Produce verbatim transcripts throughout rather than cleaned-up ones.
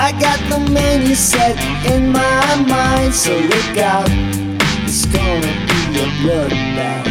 I got the menu set in my mind, so look out, it's gonna be a bloodbath.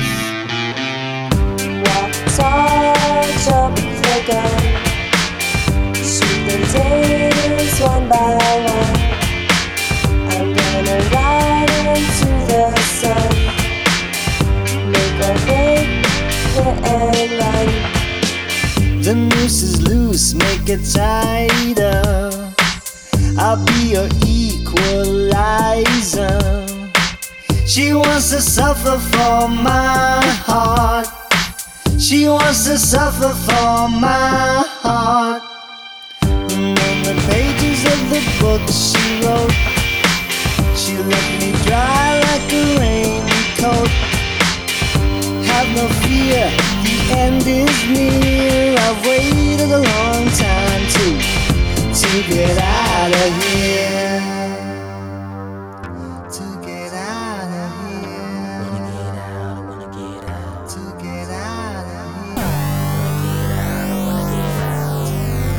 Touch up the gun, shoot the days one by one. I'm gonna ride into the sun, make a break and run. The noose is loose, make it tighter. I'll be your equalizer. She wants to suffer for my heart. She wants to suffer for my heart. And on the pages of the book she wrote, she left me dry like a raincoat. Have no fear, the end is near. I've waited a long time to, to get out of here. To get out of here. Wanna get out, wanna get out. To get out of here. Wanna get out,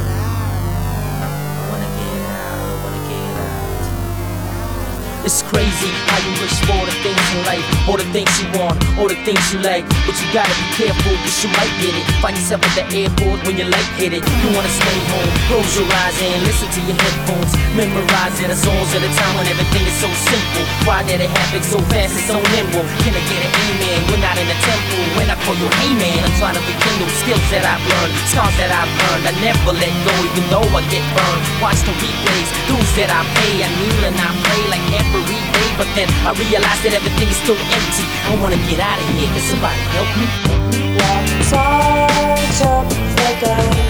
wanna get out. Wanna get out, wanna get out. It's crazy how you wish for the things in life, all the things you want, all the things you like. But you gotta be careful, cause you might get it. Find yourself at the airport when your light hit it. You wanna stay home, close your eyes and listen to your headphones. Memorize it, the songs at a time when everything is so simple. Why did it happen so fast and so nimble? Can I get an amen? We're not in a temple. When I call you hey man, I'm trying to rekindle skills that I've learned, scars that I've earned. I never let go even though I get burned. Watch the replays, dues that I pay. I kneel and I pray like every day, but then I realize that everything is still empty. I wanna get out of here, can somebody help me? Touch up the gun,